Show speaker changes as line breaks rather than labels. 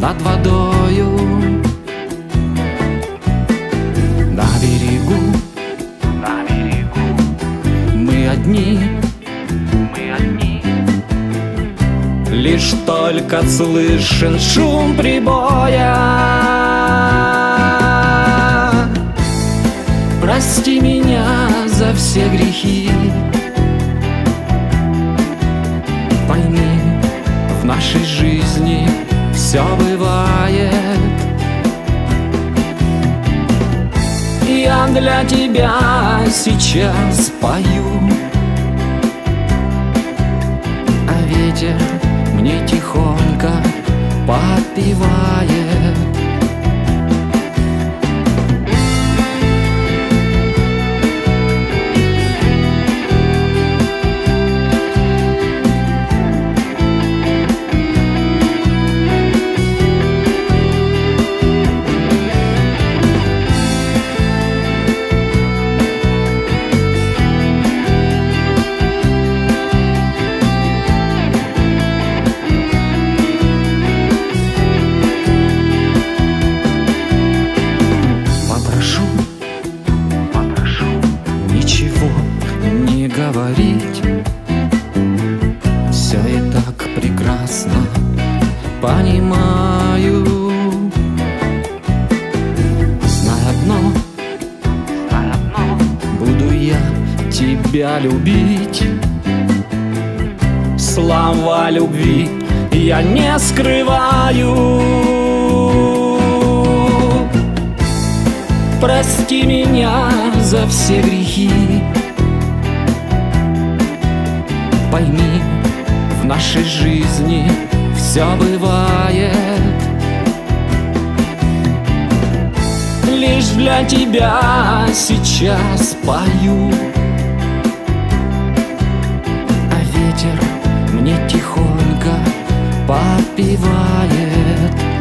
над водою. На берегу мы одни, лишь только слышен шум прибоя. Прости меня за все грехи, пойми, в нашей жизни все бывает. Я для тебя сейчас пою, а ветер мне тихонько подпевает. Говорить все и так прекрасно понимаю. Знай одно, буду я тебя любить. Слова любви я не скрываю. Прости меня за все грехи, пойми, в нашей жизни все бывает. Лишь для тебя сейчас пою, а ветер мне тихонько подпевает.